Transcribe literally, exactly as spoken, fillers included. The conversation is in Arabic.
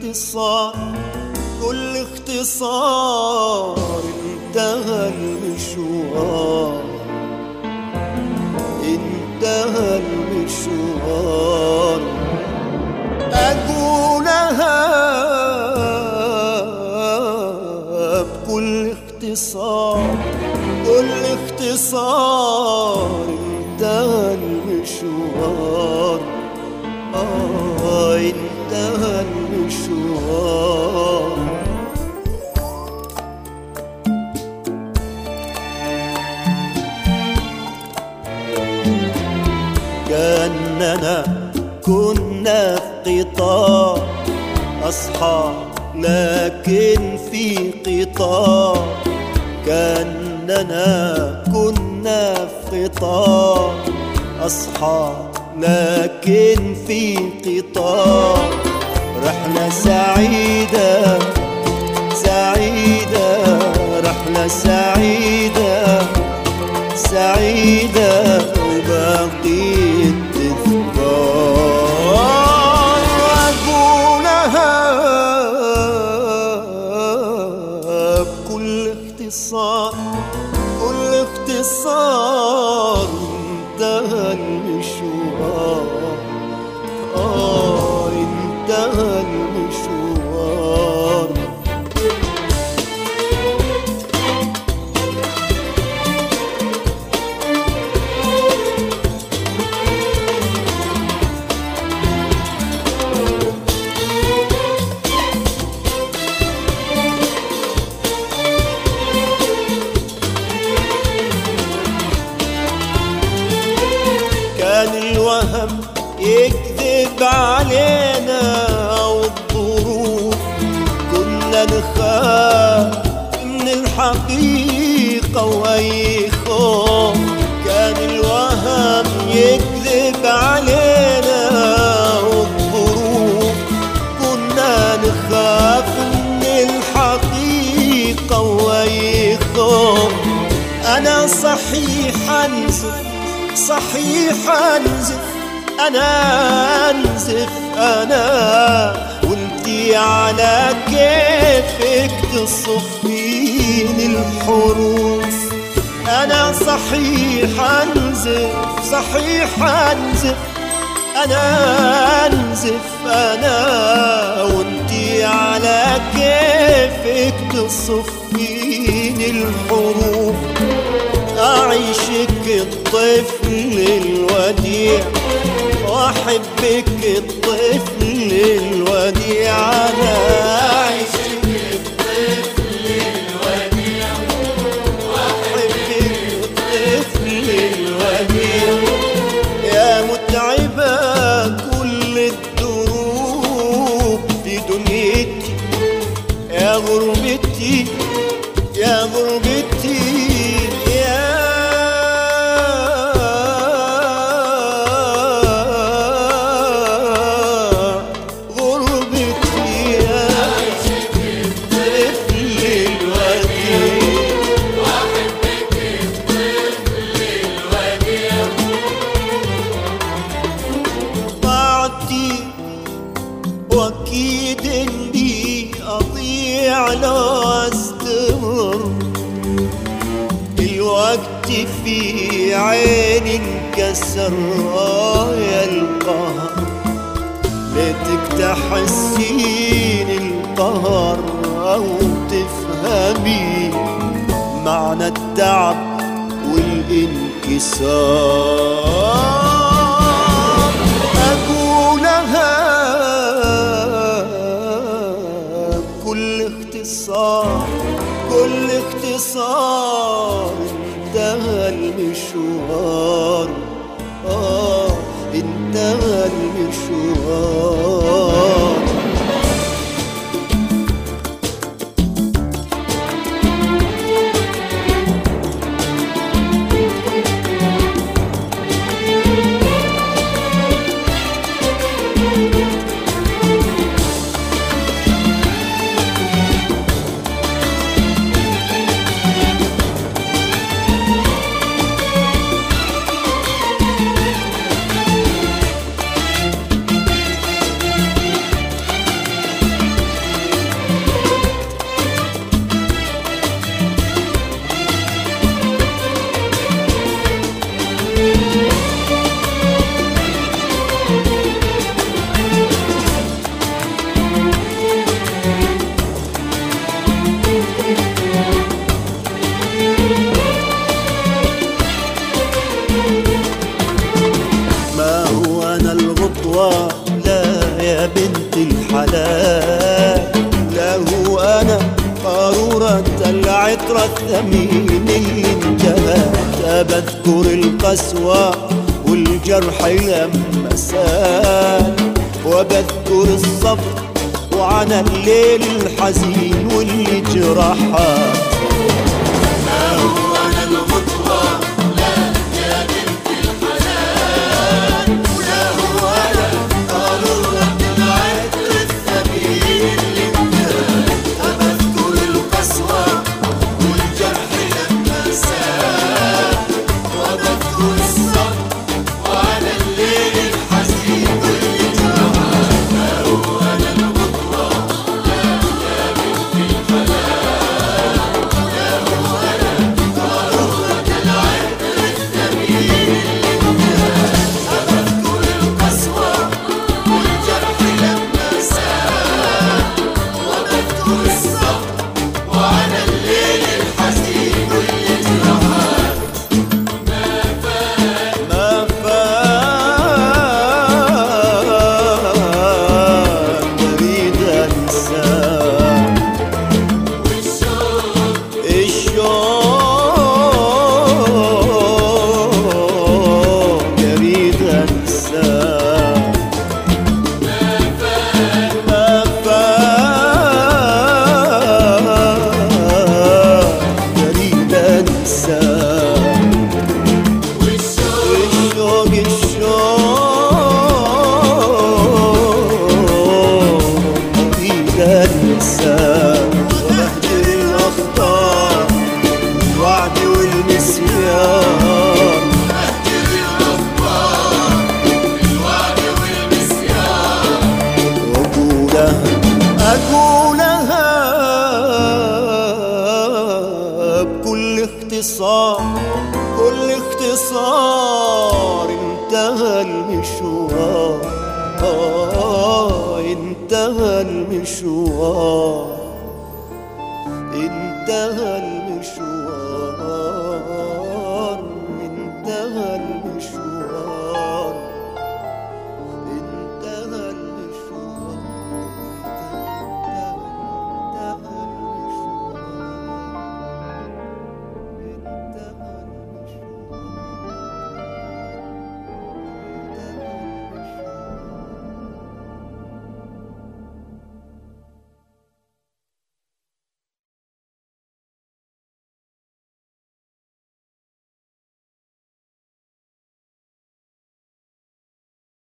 اختصار كل اختصار انتهى المشوار، انتهى المشوار. أقولها بكل اختصار كل اختصار انتهى المشوار، آه انتهى المشوار. كأننا كنا في قطار أصحاب لكن في قطار، كأننا كنا في قطار أصحاب لكن في قطار. رحلة سعيدة سعيدة رحلة سعيدة سعيدة وباقي التذكار. أقولها بكل اختصار كل اختصار انتهى المشوار، آه انتهى المشوار. كان الوهم يكذب علينا والظروف، كنا نخاف من الحقيقة وأي خوف. كان الوهم يكذب علينا والظروف، كنا نخاف من الحقيقة وأي خوف. أنا صحيح أنزف صحيح أنزف أنا أنزف أنا، وانتي على كيفك تصفين الحروف. أنا صحيح أنزف صحيح أنزف أنا أنزف أنا، وانتي على كيفك تصفين الحروف. أعيشك الطفل الوديع وأحبك الطفل الوديع. أنا أعيشك الطفل الوديع وأحبك الطفل الوديع. يا متعبة كل الدروب في دنيتي، يا غربتي يا غربتي وأكيد إني أضيع لو أستمر. الوقت في عيني انكسر يا القهر، ليتك تحسين القهر أو تفهمي معنى التعب والانكسار. أقولها كل اختصار كل اختصار انتهى المشوار، آه انتهى المشوار. العطر الثمين اللي انتهى، بذكر القسوة والجرح لما سال، وبذكر الصبر وعنا الليل الحزين واللي جرحها. لا هو أنا الخطوة لا يا بنت الحلال، ولا هو أنا قارورة العطر الثمين اللي انتهى، بذكر القسوة والجرح لما سال، وبذكر الصبر وعلى الليل الحزين واللي جرحها. لا هو أنا الخطوة لا يا بنت الحلال، لا هو أنا قارورة العطر الثمين اللي انتهى، بذكر القسوة والجرح لما سال، وبذكر الصبر وعلى الليل الحزين واللي جرحها. ما فات ما فات بريد انساه، والشوق الشوق بريد انساه. ما فات ما فات بريد انساه. والشوق الشوق الشوق بريد انساه، وبهجر الاخطار الوعد والنسيان، أهجر الأخبار بالوعد والنسيان. واقولها اقولها بكل اختصار، كل اختصار انتهى المشوار، آه انتهى المشوار، انتهى المشوار.